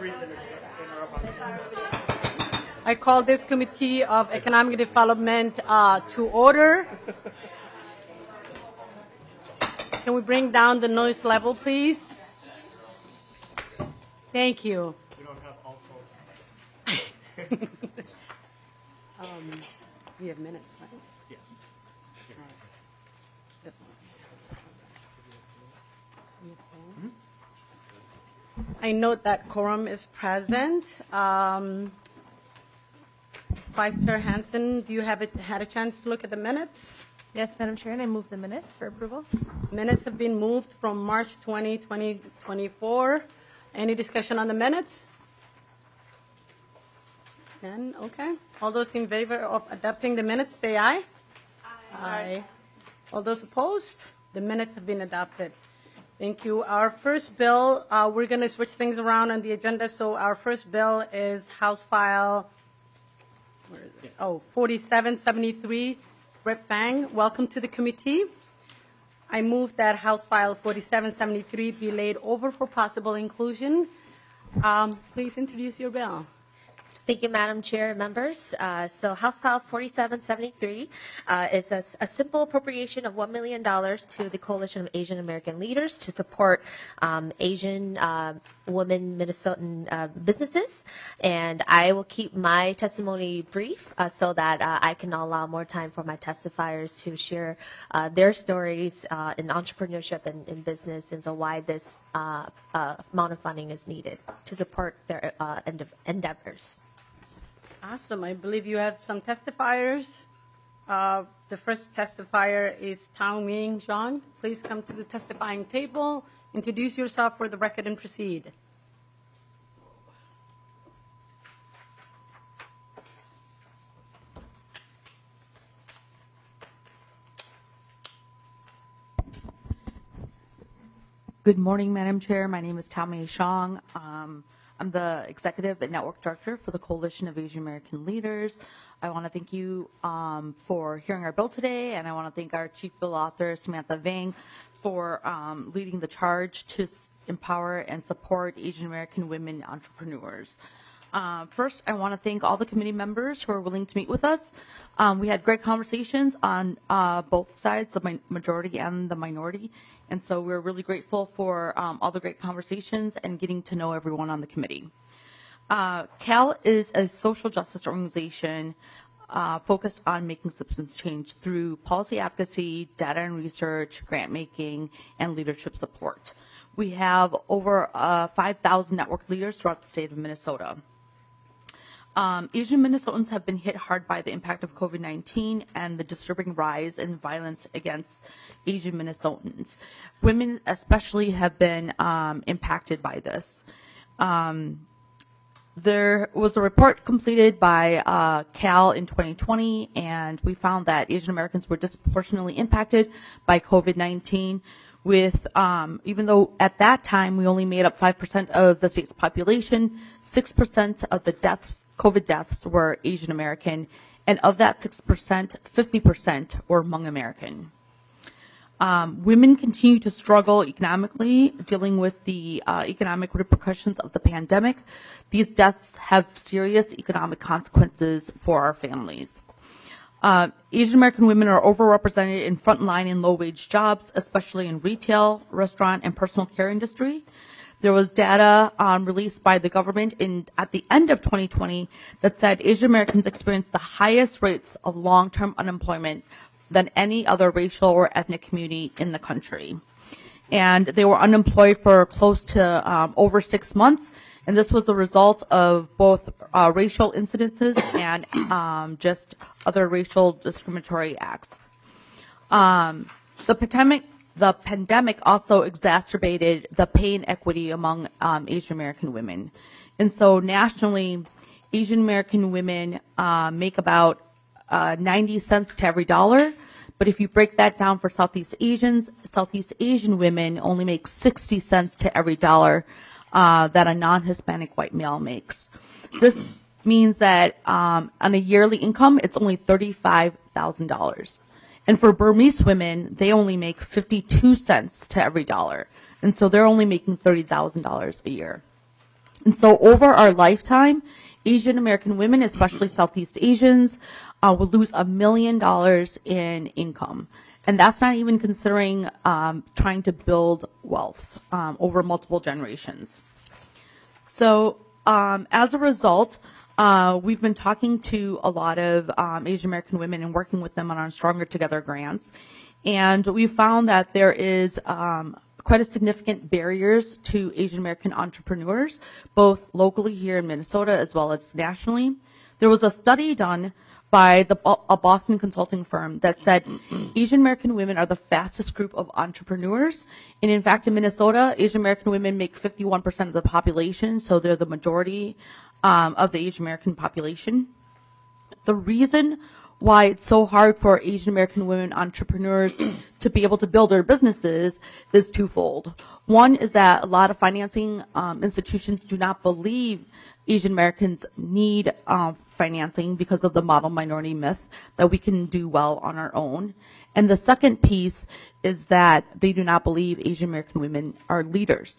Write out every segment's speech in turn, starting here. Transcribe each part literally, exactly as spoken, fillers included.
I call this Committee of Economic Development uh, to order. Can we bring down the noise level, please? Thank you. We don't have all folks. um, we have minutes, right? Yes. All right. This one. I note that quorum is present. Um, Vice Chair Hansen, do you have it, had a chance to look at the minutes? Yes, Madam Chair, and I move the minutes for approval. Minutes have been moved from March twentieth, twenty twenty-four. Any discussion on the minutes? None? Okay. All those in favor of adopting the minutes, say aye. Aye. Aye. All those opposed? The minutes have been adopted. Thank you. Our first bill, uh, we're going to switch things around on the agenda. So our first bill is House File where is it? Oh, forty-seven seventy-three. Rep Fang, welcome to the committee. I move that House File forty-seven seventy-three be laid over for possible inclusion. Um, please introduce your bill. Thank you, Madam Chair and members. Uh, so House File forty-seven seventy-three uh, is a, a simple appropriation of one million dollars to the Coalition of Asian American Leaders to support um, Asian uh, women Minnesotan uh, businesses. And I will keep my testimony brief uh, so that uh, I can allow more time for my testifiers to share uh, their stories uh, in entrepreneurship and in business, and so why this uh, uh, amount of funding is needed to support their uh, endeav- endeavors. Awesome. I believe you have some testifiers. Uh, the first testifier is Tao Ming Zhang. Please come to the testifying table. Introduce yourself for the record and proceed. Good morning, Madam Chair. My name is Tao Ming Zhang. Um, I'm the Executive and Network Director for the Coalition of Asian American Leaders. I want to thank you um, for hearing our bill today, and I want to thank our Chief Bill Author, Samantha Vang, for um, leading the charge to s- empower and support Asian American women entrepreneurs. Uh, first, I want to thank all the committee members who are willing to meet with us. Um, we had great conversations on uh, both sides, the mi- majority and the minority, and so we're really grateful for um, all the great conversations and getting to know everyone on the committee. Uh, C A L is a social justice organization uh, focused on making substance change through policy advocacy, data and research, grant making, and leadership support. We have over uh, five thousand network leaders throughout the state of Minnesota. Um, Asian Minnesotans have been hit hard by the impact of COVID nineteen and the disturbing rise in violence against Asian Minnesotans. Women especially have been um, impacted by this. Um, there was a report completed by uh, C A L in twenty twenty, and we found that Asian Americans were disproportionately impacted by COVID nineteen. With, um, even though at that time we only made up five percent of the state's population, six percent of the deaths, COVID deaths, were Asian American, and of that six percent, fifty percent were Hmong American. Um, women continue to struggle economically, dealing with the uh, economic repercussions of the pandemic. These deaths have serious economic consequences for our families. Uh, Asian American women are overrepresented in frontline and low-wage jobs, especially in retail, restaurant, and personal care industry. There was data um, released by the government in at the end of twenty twenty that said Asian Americans experienced the highest rates of long-term unemployment than any other racial or ethnic community in the country. And they were unemployed for close to um, over six months. And this was the result of both uh, racial incidences and um, just other racial discriminatory acts. Um, the pandemic, the pandemic also exacerbated the pay inequity among um, Asian American women. And so nationally, Asian American women uh, make about uh, ninety cents to every dollar. But if you break that down for Southeast Asians, Southeast Asian women only make sixty cents to every dollar Uh, that a non-Hispanic white male makes. This means that um, on a yearly income, it's only thirty-five thousand dollars. And for Burmese women, they only make fifty-two cents to every dollar. And so they're only making thirty thousand dollars a year. And so over our lifetime, Asian American women, especially Southeast Asians, uh, will lose a million dollars in income. And that's not even considering um, trying to build wealth um, over multiple generations. So um, as a result, uh, we've been talking to a lot of um, Asian American women and working with them on our Stronger Together grants. And we found that there is um, quite a significant barriers to Asian American entrepreneurs, both locally here in Minnesota as well as nationally. There was a study done by the, a Boston consulting firm that said Asian American women are the fastest group of entrepreneurs. And in fact, in Minnesota, Asian American women make fifty-one percent of the population, so they're the majority um, of the Asian American population. The reason why it's so hard for Asian American women entrepreneurs to be able to build their businesses is twofold. One is that a lot of financing um, institutions do not believe Asian Americans need uh, financing because of the model minority myth that we can do well on our own. And the second piece is that they do not believe Asian American women are leaders.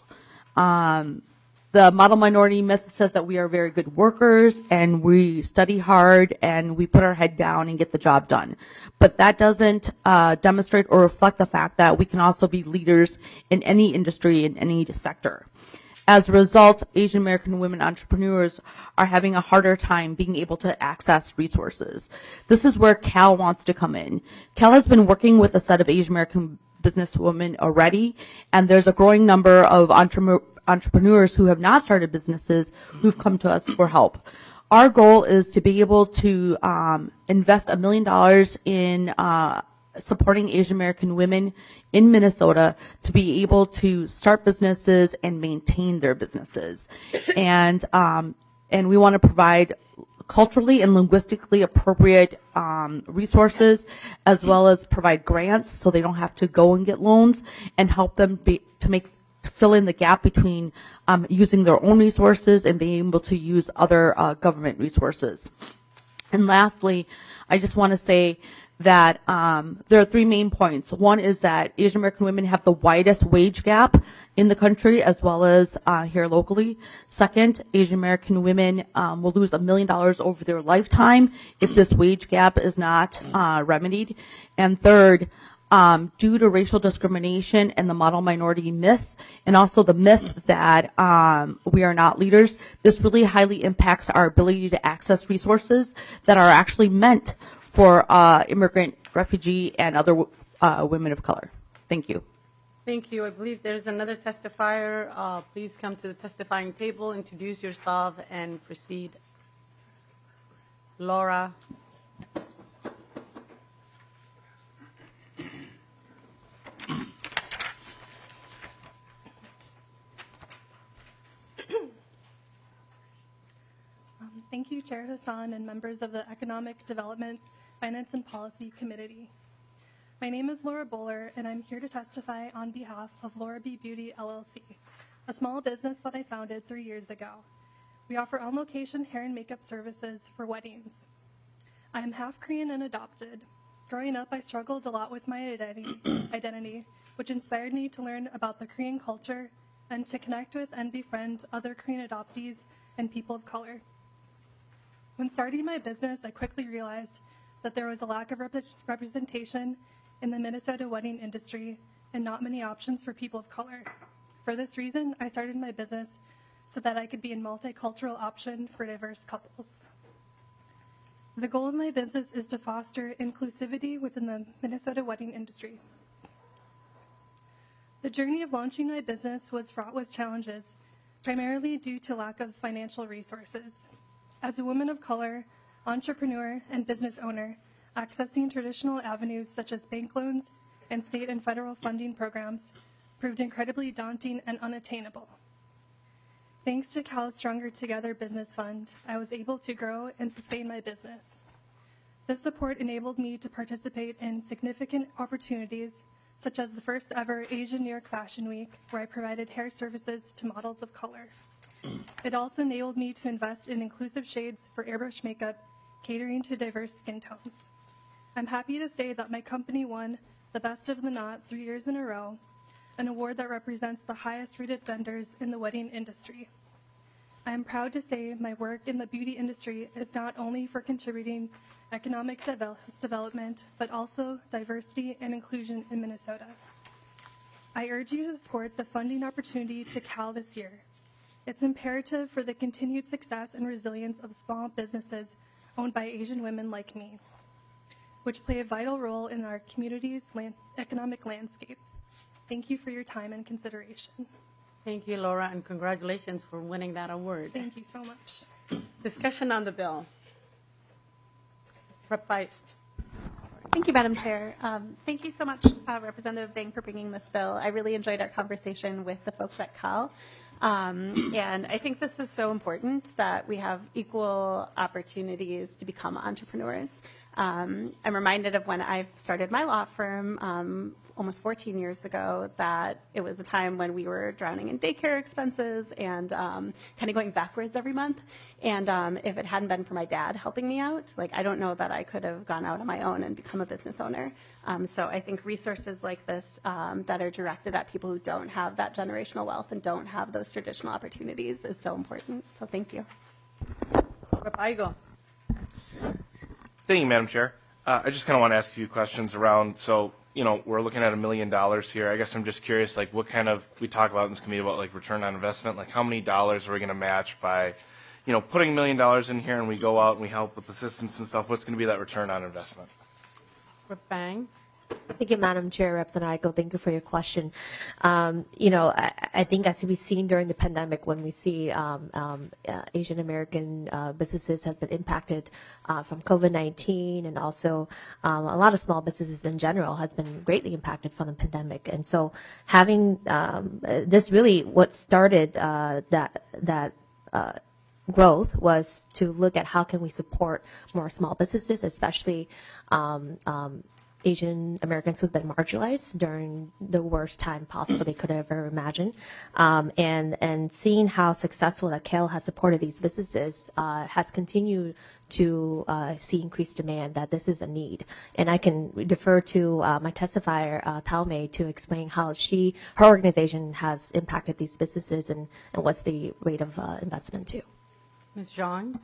Um, The model minority myth says that we are very good workers and we study hard and we put our head down and get the job done. But that doesn't uh, demonstrate or reflect the fact that we can also be leaders in any industry, in any sector. As a result, Asian American women entrepreneurs are having a harder time being able to access resources. This is where Cal wants to come in. Cal has been working with a set of Asian American businesswomen already, and there's a growing number of entrepreneurs entrepreneurs who have not started businesses who've come to us for help. Our goal is to be able to um, invest a million dollars in uh, supporting Asian American women in Minnesota to be able to start businesses and maintain their businesses. And um, and we want to provide culturally and linguistically appropriate um, resources, as well as provide grants so they don't have to go and get loans, and help them be, to make to fill in the gap between um, using their own resources and being able to use other uh, government resources. And lastly, I just want to say that um, there are three main points. One is that Asian American women have the widest wage gap in the country, as well as uh, here locally. Second, Asian American women um, will lose a million dollars over their lifetime if this wage gap is not uh, remedied. And third, Um, due to racial discrimination and the model minority myth, and also the myth that um, we are not leaders, this really highly impacts our ability to access resources that are actually meant for uh, immigrant, refugee, and other uh, women of color. Thank you. Thank you. I believe there's another testifier. Uh, please come to the testifying table, introduce yourself, and proceed. Laura. Thank you, Chair Hassan and members of the Economic Development, Finance and Policy Committee. My name is Laura Bowler, and I'm here to testify on behalf of Laura B. Beauty, L L C, a small business that I founded three years ago. We offer on-location hair and makeup services for weddings. I am half Korean and adopted. Growing up, I struggled a lot with my identity, identity, which inspired me to learn about the Korean culture and to connect with and befriend other Korean adoptees and people of color. When starting my business, I quickly realized that there was a lack of rep- representation in the Minnesota wedding industry and not many options for people of color. For this reason, I started my business so that I could be a multicultural option for diverse couples. The goal of my business is to foster inclusivity within the Minnesota wedding industry. The journey of launching my business was fraught with challenges, primarily due to lack of financial resources. As a woman of color, entrepreneur, and business owner, accessing traditional avenues such as bank loans and state and federal funding programs proved incredibly daunting and unattainable. Thanks to Cal's Stronger Together Business Fund, I was able to grow and sustain my business. This support enabled me to participate in significant opportunities, such as the first ever Asian New York Fashion Week, where I provided hair services to models of color. It also enabled me to invest in inclusive shades for airbrush makeup, catering to diverse skin tones. I'm happy to say that my company won the Best of the Knot three years in a row, an award that represents the highest rated vendors in the wedding industry. I am proud to say my work in the beauty industry is not only for contributing economic devel- development, but also diversity and inclusion in Minnesota. I urge you to support the funding opportunity to Cal this year. It's imperative for the continued success and resilience of small businesses owned by Asian women like me, which play a vital role in our community's land- economic landscape. Thank you for your time and consideration. Thank you, Laura, and congratulations for winning that award. Thank you so much. Discussion on the bill. Rep Feist. Thank you, Madam Chair. Um, thank you so much, uh, Representative Vang, for bringing this bill. I really enjoyed our conversation with the folks at Cal. Um, and I think this is so important that we have equal opportunities to become entrepreneurs. Um, I'm reminded of when I started my law firm um, almost fourteen years ago, that it was a time when we were drowning in daycare expenses and um, kind of going backwards every month. And um, if it hadn't been for my dad helping me out, like I don't know that I could have gone out on my own and become a business owner. Um, so I think resources like this um, that are directed at people who don't have that generational wealth and don't have those traditional opportunities is so important. So thank you. Rep Igo. Thank you, Madam Chair. Uh, I just kind of want to ask a few questions around, so, you know, we're looking at a million dollars here. I guess I'm just curious, like, what kind of, we talk a lot in this committee about, like, return on investment. Like, how many dollars are we going to match by, you know, putting a million dollars in here and we go out and we help with assistance and stuff? What's going to be that return on investment? Rep Bang. Thank you, Madam Chair. Representative Igo, thank you for your question. Um, you know, I, I think as we've seen during the pandemic, when we see um, um, uh, Asian American uh, businesses has been impacted uh, from COVID nineteen, and also um, a lot of small businesses in general has been greatly impacted from the pandemic. And so having um, this really what started uh, that that uh, growth was to look at how can we support more small businesses, especially um, um, Asian Americans who've been marginalized during the worst time possible they could have ever imagined. Um, and, and seeing how successful that Cal has supported these businesses uh, has continued to uh, see increased demand, that this is a need. And I can defer to uh, my testifier, uh, Talmay, to explain how she, her organization has impacted these businesses and, and what's the rate of uh, investment too. Miz Zhang.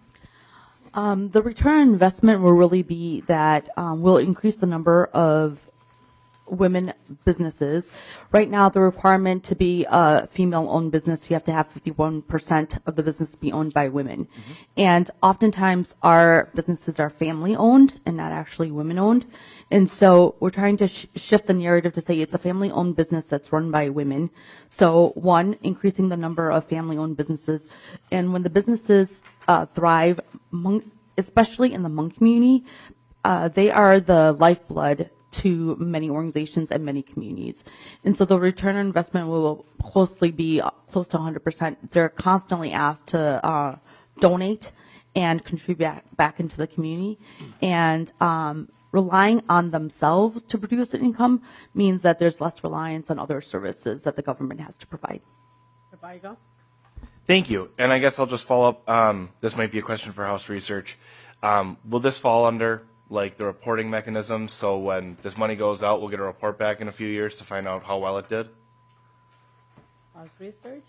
Um, the return on investment will really be that um, we'll increase the number of women businesses. Right now, the requirement to be a female-owned business, you have to have fifty-one percent of the business be owned by women. Mm-hmm. And oftentimes, our businesses are family-owned and not actually women-owned. And so we're trying to sh- shift the narrative to say it's a family-owned business that's run by women. So one, increasing the number of family-owned businesses. And when the businesses uh, thrive, Hmong, especially in the Hmong community, uh, they are the lifeblood to many organizations and many communities. And so the return on investment will closely be close to one hundred percent. They're constantly asked to uh, donate and contribute back, back into the community. And um, relying on themselves to produce an income means that there's less reliance on other services that the government has to provide. Thank you. And I guess I'll just follow up. Um, this might be a question for House Research. Um, will this fall under like the reporting mechanisms, so when this money goes out, we'll get a report back in a few years to find out how well it did? House Research.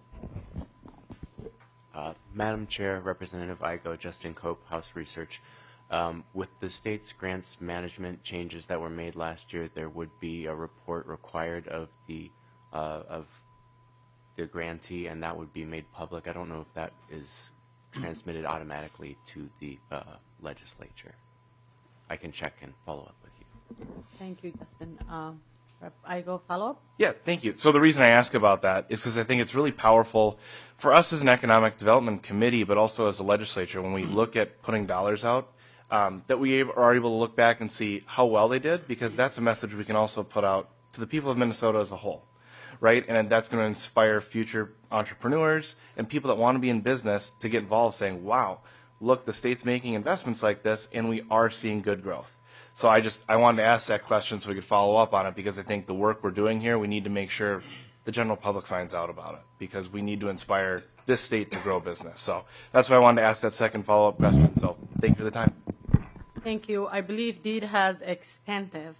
Uh, Madam Chair, Representative Igo, Justin Cope, House Research. Um, with the state's grants management changes that were made last year, there would be a report required of the uh, of the grantee, and that would be made public. I don't know if that is transmitted automatically to the uh, legislature. I can check and follow up with you. Thank you, Justin. Uh, Rep Igo, follow up? Yeah, thank you. So the reason I ask about that is because I think it's really powerful for us as an economic development committee, but also as a legislature, when we look at putting dollars out, um, that we are able to look back and see how well they did, because that's a message we can also put out to the people of Minnesota as a whole, right? And that's going to inspire future entrepreneurs and people that want to be in business to get involved, saying, wow, look, the state's making investments like this, and we are seeing good growth. So I just, I wanted to ask that question so we could follow up on it, because I think the work we're doing here, we need to make sure the general public finds out about it, because we need to inspire this state to grow business. So that's why I wanted to ask that second follow-up question. So thank you for the time. Thank you. I believe D E E D has extensive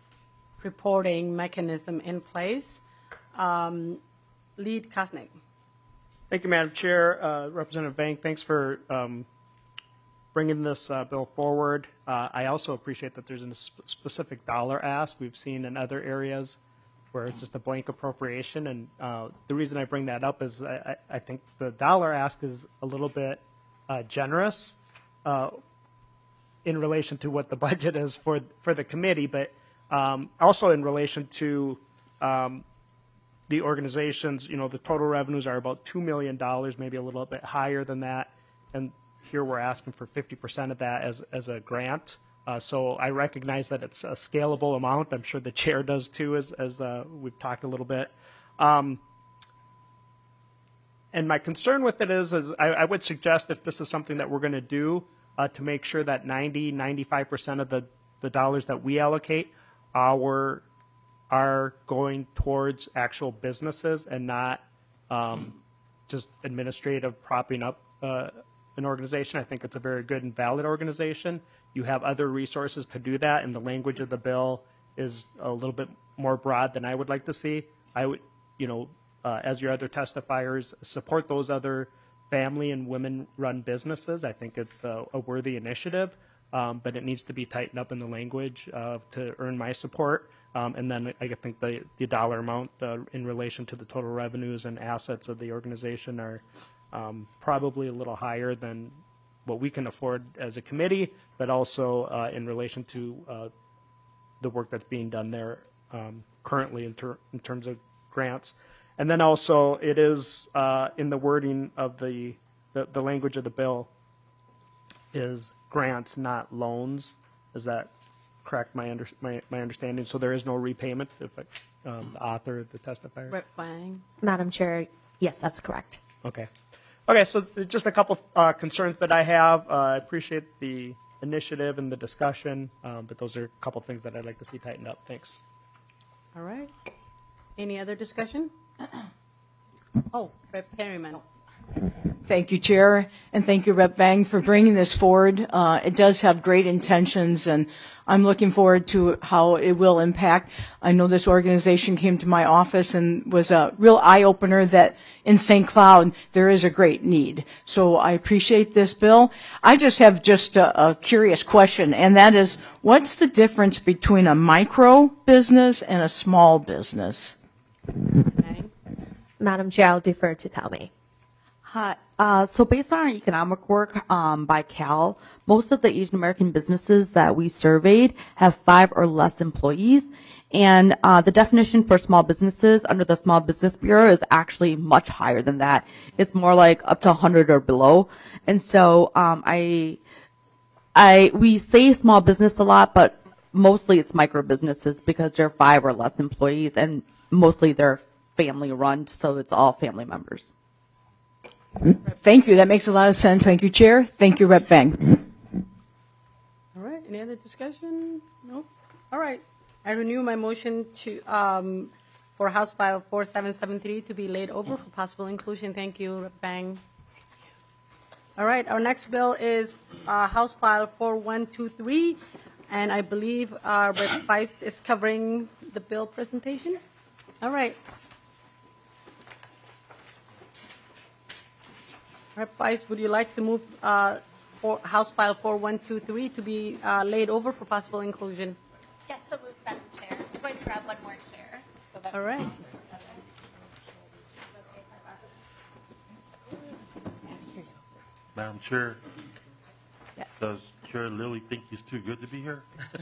reporting mechanism in place. Um, Lead Kosnick. Thank you, Madam Chair. Uh, Representative Bank, thanks for um, bringing this uh, bill forward. Uh, I also appreciate that there's a sp- specific dollar ask. We've seen in other areas where it's just a blank appropriation. And uh, the reason I bring that up is I, I I think the dollar ask is a little bit uh, generous uh, in relation to what the budget is for, for the committee, but um, also in relation to um, the organizations. You know, the total revenues are about two million dollars, maybe a little bit higher than that. And here we're asking for fifty percent of that as, as a grant. Uh, so I recognize that it's a scalable amount. I'm sure the chair does too, as, as uh, we've talked a little bit. Um, and my concern with it is, is I, I would suggest if this is something that we're going to do uh, to make sure that ninety, ninety-five percent of the, the dollars that we allocate our are going towards actual businesses and not um, just administrative propping up uh, an organization. I think it's a very good and valid organization. You have other resources to do that, and the language of the bill is a little bit more broad than I would like to see. I would, you know, uh, as your other testifiers, support those other family and women-run businesses. I think it's a, a worthy initiative, um, but it needs to be tightened up in the language uh, to earn my support. Um, and then I think the, the dollar amount uh, in relation to the total revenues and assets of the organization are um, probably a little higher than what we can afford as a committee, but also uh, in relation to uh, the work that's being done there um, currently in, ter- in terms of grants. And then also it is uh, in the wording of the, the, the language of the bill is grants, not loans. Is that correct, my, under, my, my understanding? So there is no repayment if it, um, the author, the testifier? Rep Fang. Madam Chair, yes, that's correct. Okay. Okay, so just a couple uh, concerns that I have. Uh, I appreciate the initiative and the discussion, um, but those are a couple things that I'd like to see tightened up. Thanks. All right. Any other discussion? Oh, Rep Perryman. Thank you, Chair, and thank you, Rep Vang, for bringing this forward. Uh, it does have great intentions, and I'm looking forward to how it will impact. I know this organization came to my office and was a real eye-opener that in Saint Cloud there is a great need. So I appreciate this bill. I just have just a, a curious question, and that is, what's the difference between a micro business and a small business? Okay. Madam Chair, I'll defer to Talme. Hi. Uh, so based on our economic work um, by Cal, most of the Asian American businesses that we surveyed have five or less employees. And uh, the definition for small businesses under the Small Business Bureau is actually much higher than that. It's more like up to one hundred or below. And so um, I, I, we say small business a lot, but mostly it's micro businesses because they're five or less employees, and mostly they're family run, so it's all family members. Thank you. That makes a lot of sense. Thank you, Chair. Thank you, Rep Vang. All right. Any other discussion? No. All right. I renew my motion to um, for House File four seven seven three to be laid over for possible inclusion. Thank you, Rep Vang. All right. Our next bill is uh, House File four one two three, and I believe uh, Rep Feist is covering the bill presentation. All right. Rep Feist, would you like to move uh, for House File four one two three to be uh, laid over for possible inclusion? Yes, so moved, Madam Chair. I'm going to grab one more chair. So that All right. Madam Chair, Yes. does Chair Lilly think he's too good to be here?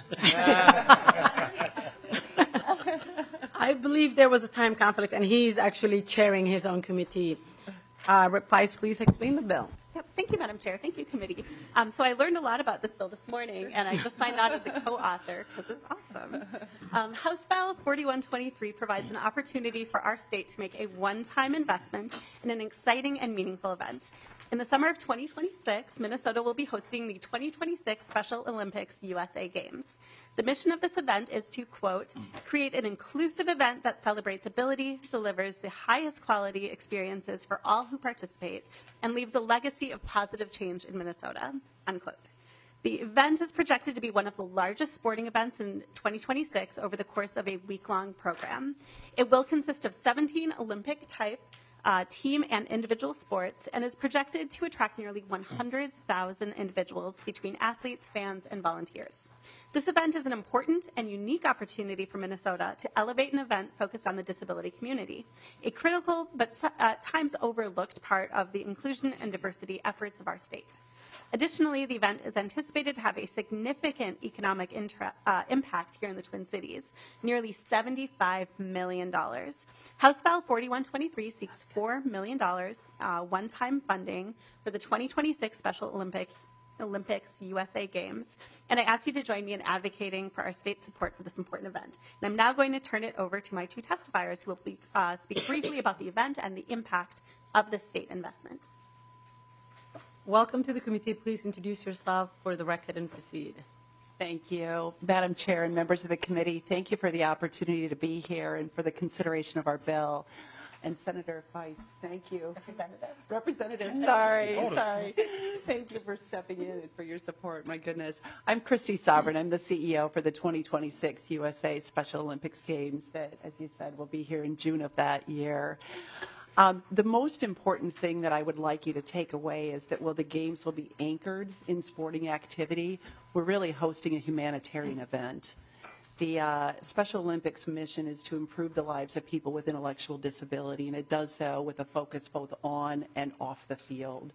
I believe there was a time conflict, and he's actually chairing his own committee. Uh, Rep Feist, please explain the bill. Yep. Thank you, Madam Chair. Thank you, committee. Um, so I learned a lot about this bill this morning, and I just signed on as the co-author because it's awesome. Um, House File forty-one twenty-three provides an opportunity for our state to make a one-time investment in an exciting and meaningful event. In the summer of twenty twenty-six, Minnesota will be hosting the twenty twenty-six Special Olympics U S A Games. The mission of this event is to, quote, create an inclusive event that celebrates ability, delivers the highest quality experiences for all who participate, and leaves a legacy of positive change in Minnesota, unquote. The event is projected to be one of the largest sporting events in twenty twenty-six over the course of a week-long program. It will consist of seventeen Olympic-type uh, team and individual sports and is projected to attract nearly one hundred thousand individuals between athletes, fans, and volunteers. This event is an important and unique opportunity for Minnesota to elevate an event focused on the disability community, a critical but at times overlooked part of the inclusion and diversity efforts of our state. Additionally, the event is anticipated to have a significant economic intra, uh, impact here in the Twin Cities, nearly seventy-five million dollars. House File forty-one twenty-three seeks four million dollars uh, one-time funding for the twenty twenty-six Special Olympic, Olympics U S A Games, and I ask you to join me in advocating for our state support for this important event. And I'm now going to turn it over to my two testifiers who will be, uh, speak briefly about the event and the impact of the state investment. Welcome to the committee. Please introduce yourself for the record and proceed. Thank you, Madam Chair and members of the committee. Thank you for the opportunity to be here and for the consideration of our bill. And Senator Feist, thank you. Representative. Representative, sorry, sorry. Thank you for stepping in and for your support. My goodness. I'm Christy Sovereign. I'm the C E O for the twenty twenty-six U S A Special Olympics Games that, as you said, will be here in June of that year. Um, the most important thing that I would like you to take away is that while the games will be anchored in sporting activity, we're really hosting a humanitarian event. The uh, Special Olympics mission is to improve the lives of people with intellectual disability, and it does so with a focus both on and off the field.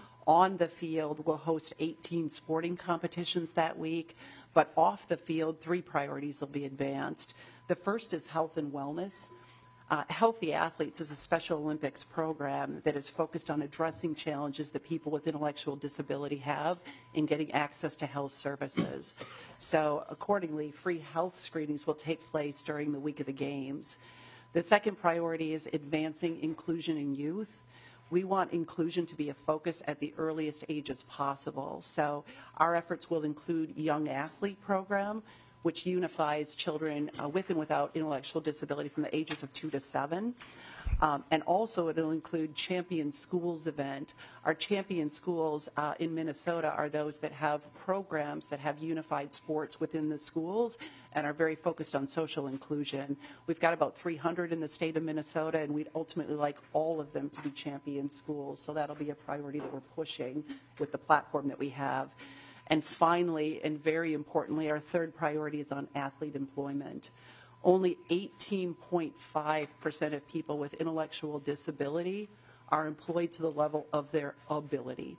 On the field, we'll host eighteen sporting competitions that week, but off the field, three priorities will be advanced. The first is health and wellness. Uh, Healthy Athletes is a Special Olympics program that is focused on addressing challenges that people with intellectual disability have in getting access to health services. So accordingly, free health screenings will take place during the week of the games. The second priority is advancing inclusion in youth. We want inclusion to be a focus at the earliest ages possible. So our efforts will include Young Athlete Program, which unifies children uh, with and without intellectual disability from the ages of two to seven. Um, and also it'll include Champion Schools event. Our Champion Schools uh, in Minnesota are those that have programs that have unified sports within the schools and are very focused on social inclusion. We've got about three hundred in the state of Minnesota, and we'd ultimately like all of them to be Champion Schools. So that'll be a priority that we're pushing with the platform that we have. And finally, and very importantly, our third priority is on athlete employment. Only eighteen point five percent of people with intellectual disability are employed to the level of their ability.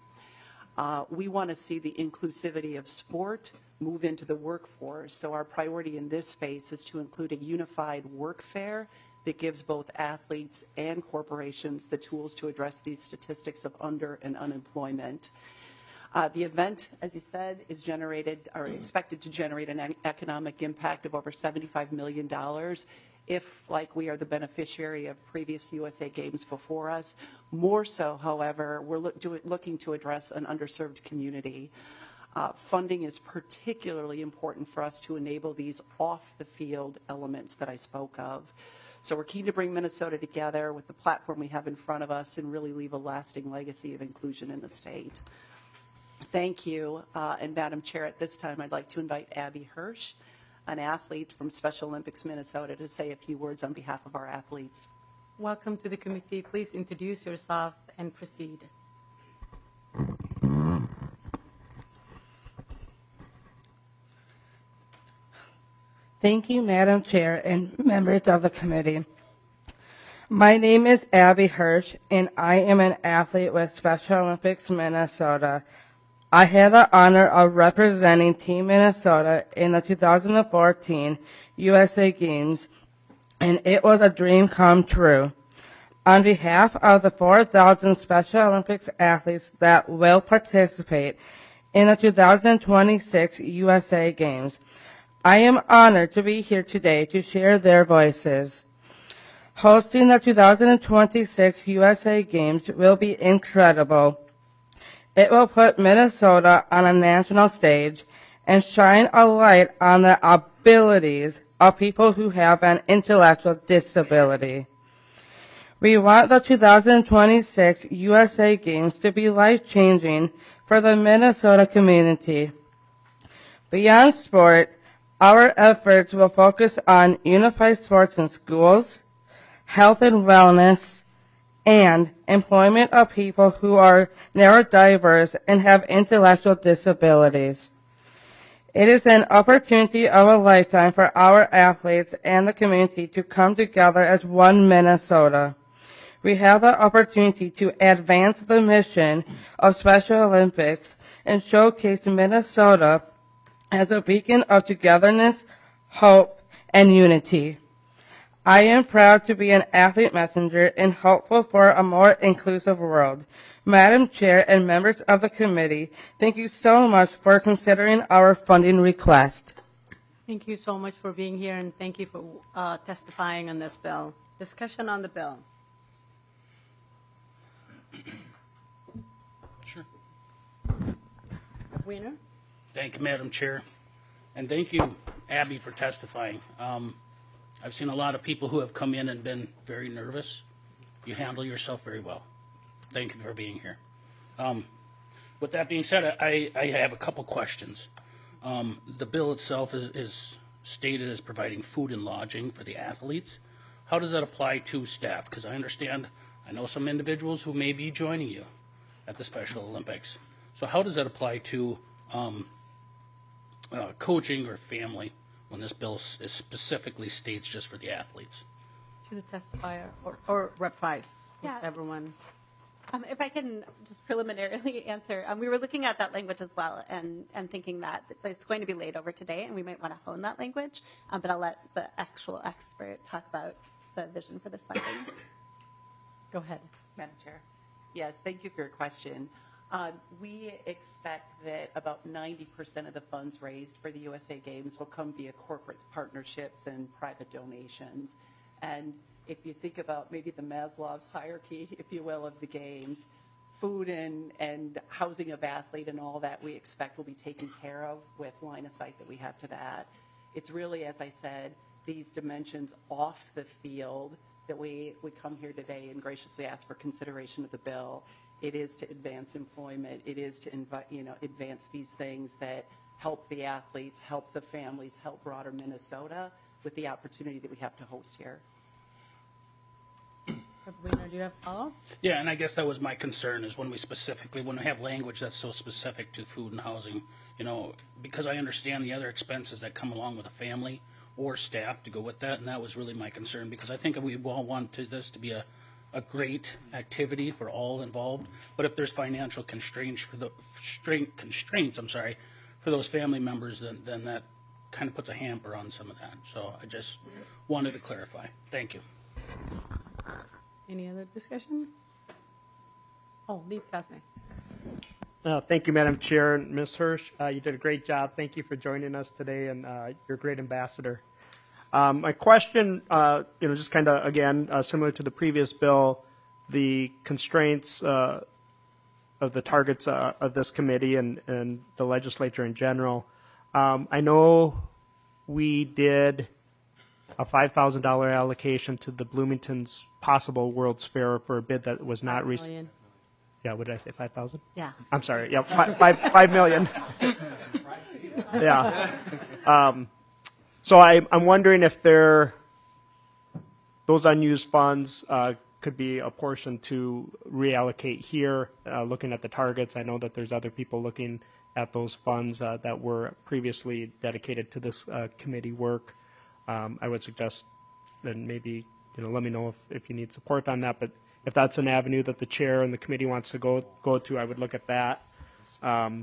Uh, we want to see the inclusivity of sport move into the workforce. So our priority in this space is to include a unified work fair that gives both athletes and corporations the tools to address these statistics of under and unemployment. Uh, the event, as you said, is generated or expected to generate an economic impact of over seventy-five million dollars if, like we are the beneficiary of previous U S A Games before us. More so, however, we're look, do, looking to address an underserved community. Uh, funding is particularly important for us to enable these off-the-field elements that I spoke of. So we're keen to bring Minnesota together with the platform we have in front of us and really leave a lasting legacy of inclusion in the state. Thank you. Uh, and Madam Chair, at this time, I'd like to invite Abby Hirsch, an athlete from Special Olympics Minnesota, to say a few words on behalf of our athletes. Welcome to the committee. Please introduce yourself and proceed. Thank you, Madam Chair and members of the committee. My name is Abby Hirsch, and I am an athlete with Special Olympics Minnesota. I had the honor of representing Team Minnesota in the two thousand fourteen U S A Games, and it was a dream come true. On behalf of the four thousand Special Olympics athletes that will participate in the two thousand twenty-six U S A Games, I am honored to be here today to share their voices. Hosting the two thousand twenty-six U S A Games will be incredible. It will put Minnesota on a national stage and shine a light on the abilities of people who have an intellectual disability. We want the two thousand twenty-six U S A Games to be life-changing for the Minnesota community. Beyond sport, our efforts will focus on unified sports in schools, health and wellness, and employment of people who are neurodiverse and have intellectual disabilities. It is an opportunity of a lifetime for our athletes and the community to come together as one Minnesota. We have the opportunity to advance the mission of Special Olympics and showcase Minnesota as a beacon of togetherness, hope, and unity. I am proud to be an athlete messenger and hopeful for a more inclusive world. Madam Chair and members of the committee, thank you so much for considering our funding request. Thank you so much for being here, and thank you for uh, testifying on this bill. Discussion on the bill. Sure. Wiener? Thank you, Madam Chair. And thank you, Abby, for testifying. Um, I've seen a lot of people who have come in and been very nervous. You handle yourself very well. Thank you for being here. Um, with that being said, I, I have a couple questions. Um, the bill itself is, is stated as providing food and lodging for the athletes. How does that apply to staff? Because I understand, I know some individuals who may be joining you at the Special Olympics. So how does that apply to um, uh, coaching or family when this bill s- is specifically states just for the athletes? To the testifier or, or Rep five, Yeah. whichever one. Um, if I can just preliminarily answer, um, we were looking at that language as well and, and thinking that it's going to be laid over today and we might want to hone that language, um, but I'll let the actual expert talk about the vision for this funding. Go ahead. Madam Chair. Yes, thank you for your question. Uh, we expect that about ninety percent of the funds raised for the U S A Games will come via corporate partnerships and private donations. And if you think about maybe the Maslow's hierarchy, if you will, of the Games, food and, and housing of athlete and all that we expect will be taken care of with line of sight that we have to that. It's really, as I said, these dimensions off the field that we would come here today and graciously ask for consideration of the bill. It is to advance employment. It is to invite, you know, advance these things that help the athletes, help the families, help broader Minnesota with the opportunity that we have to host here. Wiener, do you have follow? Yeah, and I guess that was my concern is when we specifically, when we have language that's so specific to food and housing, you know, because I understand the other expenses that come along with a family or staff to go with that, and that was really my concern because I think we all want to, this to be a, a great activity for all involved, but if there's financial constraints for the strength, constraints, I'm sorry, for those family members, then, then that kind of puts a hamper on some of that. So I just wanted to clarify. Thank you. Any other discussion? Oh, Lead Cosme. Uh, thank you, Madam Chair. Miz Hirsch, uh, you did a great job. Thank you for joining us today, and uh, you're a great ambassador. Um, my question, uh, you know, just kind of, again, uh, similar to the previous bill, the constraints uh, of the targets uh, of this committee and, and the legislature in general. Um, I know we did a five thousand dollars allocation to the Bloomington's possible World's Fair for a bid that was not received. Yeah, what did I say, five thousand? Yeah. I'm sorry, yeah, five, five, five million. Yeah. Um, so I, I'm wondering if there, those unused funds uh, could be apportioned to reallocate here, uh, looking at the targets. I know that there's other people looking at those funds uh, that were previously dedicated to this uh, committee work. Um, I would suggest, and maybe, you know, let me know if, if you need support on that, but if that's an avenue that the chair and the committee wants to go go to, I would look at that. Um,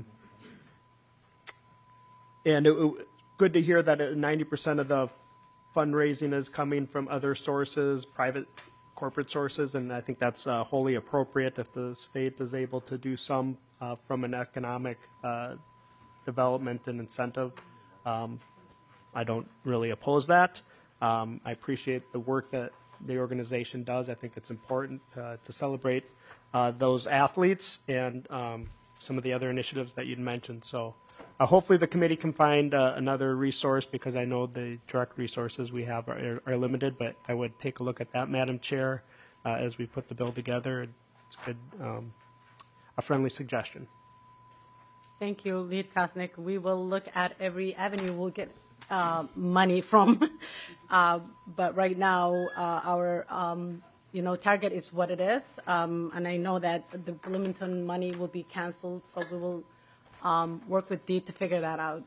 and it, it, good to hear that ninety percent of the fundraising is coming from other sources, private corporate sources, and I think that's uh, wholly appropriate if the state is able to do some uh, from an economic uh, development and incentive. Um, I don't really oppose that. Um, I appreciate the work that the organization does. I think it's important uh, to celebrate uh, those athletes and um, some of the other initiatives that you'd mentioned. So uh, hopefully the committee can find uh, another resource because I know the direct resources we have are, are limited, but I would take a look at that, Madam Chair, uh, as we put the bill together. It's good, um, a friendly suggestion. Thank you, Lead Kosnick. We will look at every avenue we'll get uh, money from. uh, but right now, uh, our um, you know, Target is what it is. Um, and I know that the Bloomington money will be canceled, so we will um, work with Deed to figure that out.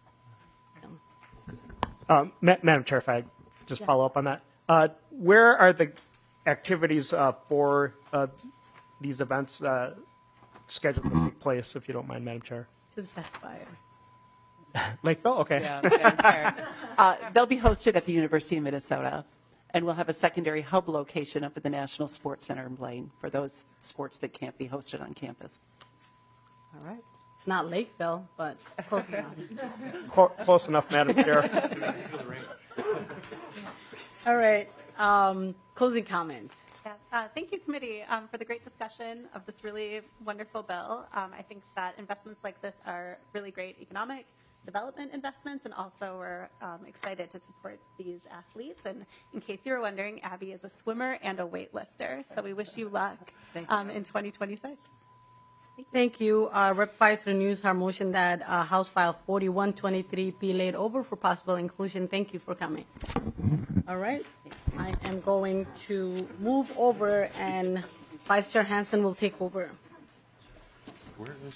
Um, Ma- Madam Chair, if I just Yeah. follow up on that. Uh, where are the activities uh, for uh, these events uh, scheduled to take place, if you don't mind, Madam Chair? Just Best Buy. Lakeville? Okay. Yeah, Madam Chair. Uh, they'll be hosted at the University of Minnesota, and we'll have a secondary hub location up at the National Sports Center in Blaine for those sports that can't be hosted on campus. All right. It's not Lakeville, but close enough. Clo- close enough, Madam Chair. All right. Um, closing comments. Yeah, uh, thank you, committee, um, for the great discussion of this really wonderful bill. Um, I think that investments like this are really great economic development investments, and also we're um, excited to support these athletes. And in case you were wondering, Abby is a swimmer and a weightlifter, so we wish you luck um, in twenty twenty-six. Thank you. Uh, Rep Weiss renews her motion that uh, House File forty-one twenty-three be laid over for possible inclusion. Thank you for coming. All right. I am going to move over, and Vice Chair Hansen will take over. Where is,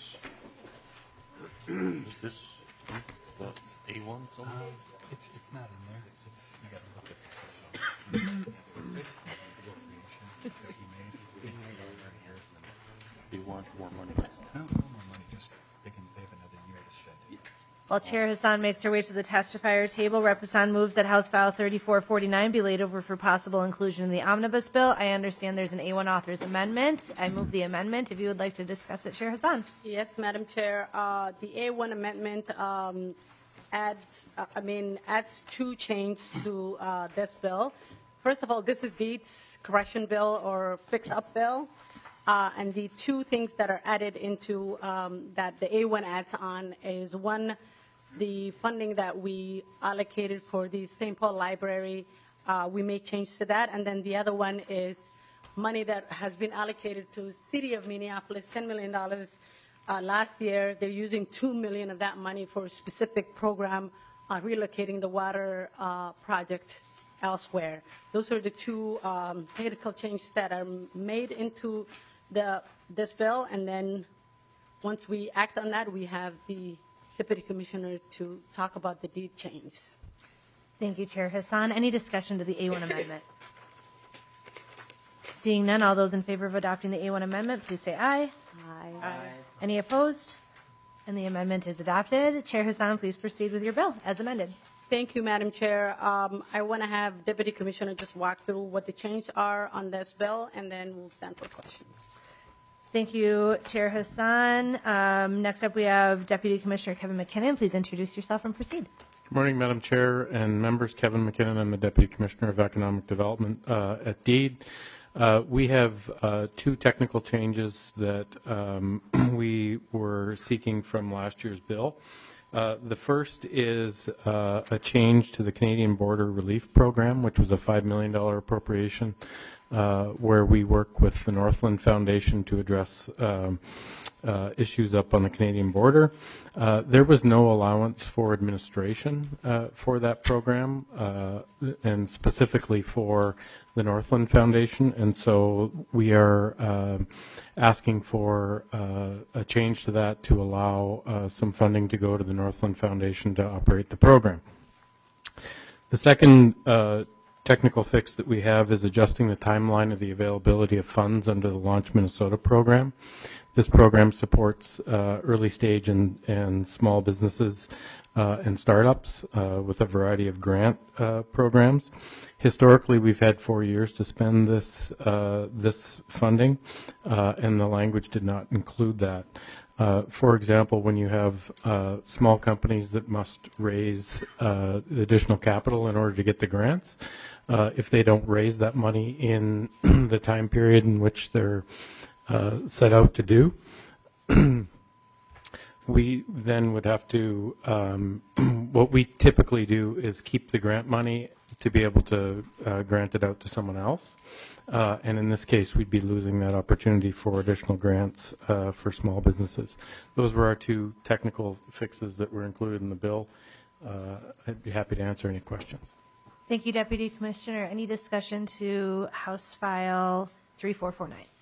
is this, the A one somewhere? It's, it's not in there. It's, you gotta look at the it's basically the appropriation that he made. He wants more money. No, no more money, just, they can, they have another year to spend it. While Chair Hassan makes her way to the testifier table, Rep Hassan moves that House File thirty-four forty-nine be laid over for possible inclusion in the omnibus bill. I understand there's an A one author's amendment. I move the amendment. If you would like to discuss it, Chair Hassan. Yes, Madam Chair. Uh, the A one amendment um, adds, uh, I mean, adds two changes to uh, this bill. First of all, this is Deed's correction bill or fix-up bill. Uh, and the two things that are added into um, that the A one adds on is one, the funding that we allocated for the Saint Paul Library, uh, we make change to that. And then the other one is money that has been allocated to City of Minneapolis, ten million dollars uh, last year. They're using two million dollars of that money for a specific program, uh, relocating the water uh, project elsewhere. Those are the two um, technical changes that are made into the this bill. And then once we act on that, we have the Deputy Commissioner to talk about the deed change. Thank you, Chair Hassan. Any discussion to the A one amendment? Seeing none, all those in favor of adopting the A one amendment, please say aye. Aye. Aye. Any opposed? And the amendment is adopted. Chair Hassan, please proceed with your bill as amended. Thank you, Madam Chair. Um, I want to have Deputy Commissioner just walk through what the changes are on this bill, and then we'll stand for questions. Thank you, Chair Hassan. Um, next up, we have Deputy Commissioner Kevin McKinnon. Please introduce yourself and proceed. Good morning, Madam Chair and members. Kevin McKinnon. I'm the Deputy Commissioner of Economic Development uh, at Deed. Uh, we have uh, two technical changes that um, we were seeking from last year's bill. Uh, the first is uh, a change to the Canadian Border Relief Program, which was a five million dollars appropriation, uh, where we work with the Northland Foundation to address um, uh, issues up on the Canadian border. Uh, there was no allowance for administration uh, for that program, uh, and specifically for the Northland Foundation, and so we are uh, asking for uh, a change to that to allow uh, some funding to go to the Northland Foundation to operate the program. The second uh, technical fix that we have is adjusting the timeline of the availability of funds under the Launch Minnesota program. This program supports uh, early stage and, and small businesses uh, and startups uh, with a variety of grant uh, programs. Historically, we've had four years to spend this uh, this funding, uh, and the language did not include that. Uh, for example, when you have uh, small companies that must raise uh, additional capital in order to get the grants, uh, if they don't raise that money in the time period in which they're uh, set out to do, we then would have to, um, what we typically do is keep the grant money to be able to uh, grant it out to someone else. Uh, and in this case, we'd be losing that opportunity for additional grants uh, for small businesses. Those were our two technical fixes that were included in the bill. Uh, I'd be happy to answer any questions. Thank you, Deputy Commissioner. Any discussion to House File three four four nine?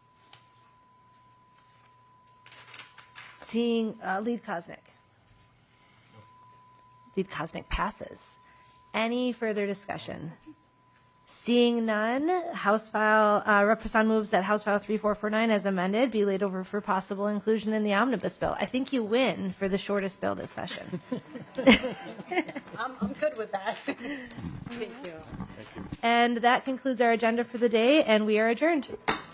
Seeing, uh, Lead Kosnick. Lead Kosnick passes. Any further discussion? Seeing none, House File, uh, Representative moves that House File three four four nine as amended be laid over for possible inclusion in the omnibus bill. I think you win for the shortest bill this session. I'm, I'm good with that. Thank you. And that concludes our agenda for the day, and we are adjourned.